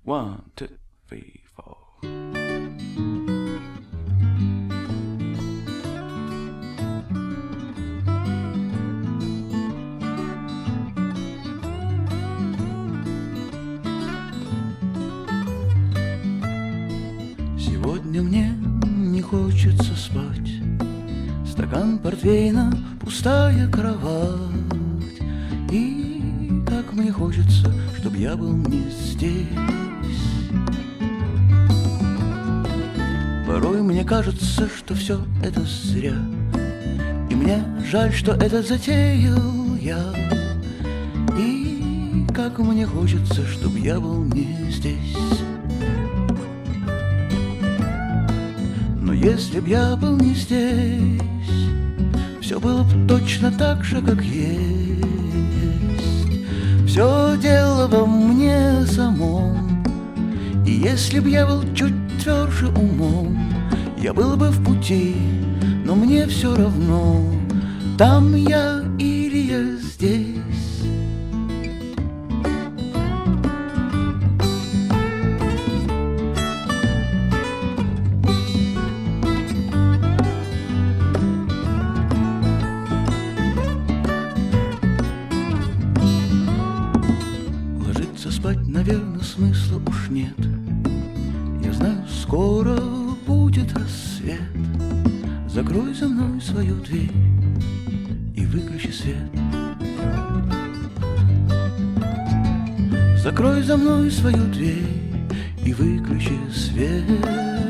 One, two, three, four. Сегодня мне не хочется спать. Стакан портвейна, пустая кровать. И как мне хочется, чтоб я был не здесь. Порой мне кажется, что все это зря. И мне жаль, что это затеял я. И как мне хочется, чтоб я был не здесь. Но если б я был не здесь, все было б точно так же, как есть. Все дело во мне самом. И если б я был чуть тверже умом, я был бы в пути, но мне все равно, там я или я здесь. Ложиться спать, наверное, смысла уж нет. Я знаю, скоро будет рассвет. Закрой за мной свою дверь и выключи свет. Закрой за мной свою дверь и выключи свет.